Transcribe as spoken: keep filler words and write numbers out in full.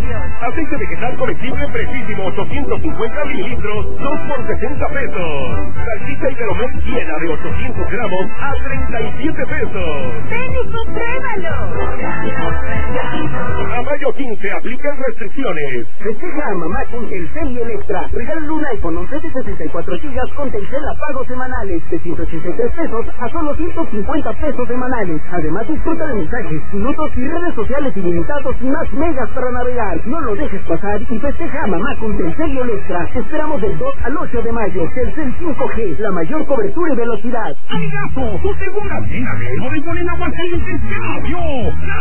Aceite vegetal comestible Precisimo ochocientos cincuenta mililitros, dos por sesenta pesos. Salchicha Iberomex llena de ochocientos gramos a treinta y siete pesos. ¡Ven y compruébalo! A mayo quince aplican restricciones. Festeja a mamá con Telcel y Electra. Regálale un iPhone once de sesenta y cuatro gigas con Telcel a pagos semanales de ciento ochenta y tres pesos a solo ciento cincuenta pesos semanales. Además disfruta de mensajes, minutos y redes sociales ilimitados y más megas para navegar. No lo dejes pasar y festeja a mamá con Telcel y Electra. Te esperamos del dos al ocho de mayo. Telcel cinco G, la mayor cobertura y velocidad. Amigazo, tu segunda cena de Bodegones Aguascalientes cambió.